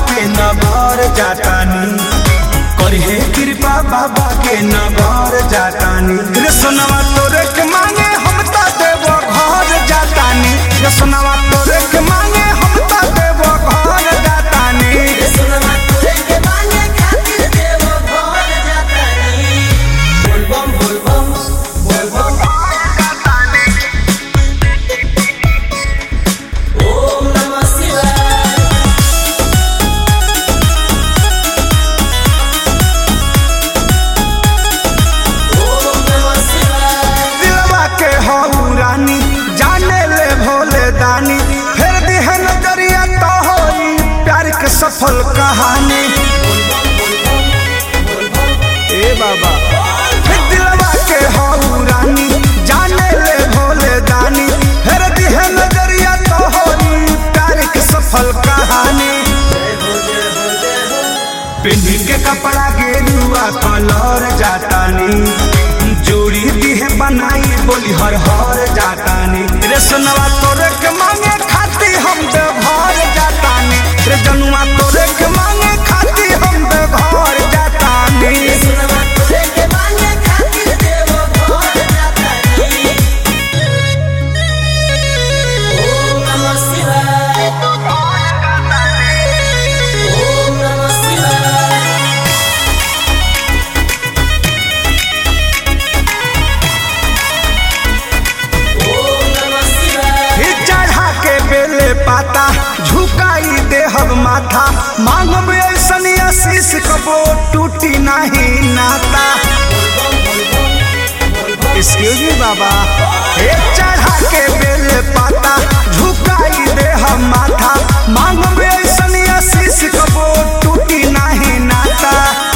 के नगर जातानी, करिहे कृपा बाबा के नगर जातानी। कृष्णवा तोरे के मांगे हम ता देव घर जातानी, कृष्णवा तोरे के मांगे हम ता देव घर जातानी। कृष्णवा तोरे के मांगे खातिर देव घर जातानी। बोल बम बोल बम बोल बम जातानी। ओम नमः शिवाय। ओम नमः शिवाय। दिलवा के हऊ रानी जाने ले भोले दानी, फिर दिहे नजरिया तो होई प्यार के सफल कहानी। ए बाबा दिलवा के हऊ रानी जाने ले भोले दानी, फिर दिहे नजरिया तो होई प्यार के सफल कहानी। पिंडी के कपड़ा गेरुआ कलर जातानी, जोड़ी दिहे बनाई बोली हर हर जातानी। रे सोनवा तोरे के मांगे खाती हम देवघर जातानी, रे जनुआ तोरे के मांगे खाती हम देवघर जातानी। कृष्णवा तोरे के मांगे खातिर देव घर जातानी। ओम नमः शिवाय। ओम नमः शिवाय। ओम नमः शिवाय। ही चढ़ा के बेले पाता झुकाई देहब माथा, मांगब ऐसन आशीष कबो टूटी नहीं नाता। एक्सक्यूज मी बाबा। हे चढ़ा के बेले पाता झुकाई देहब माथा, मांगब ऐसन आशीष कबो टूटी नहीं नाता।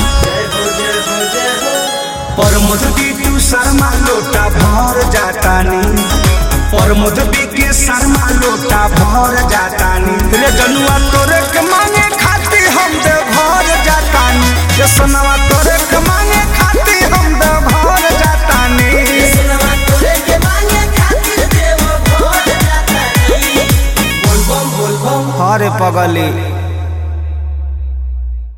परमोद बीटू शर्मा लोटा भर जातानी, परमोद बीके शर्मा लोटा भर जातानी। रे जनुआ तोरे के मांगे खाती हम देवघर जातानी, रे सोनवा तोरे के मांगे खाती हम देवघर जातानी। कृष्णवा तोरे के मांगे खातिर देव घर जातानी। बोल बम बोल बम। हरे पगली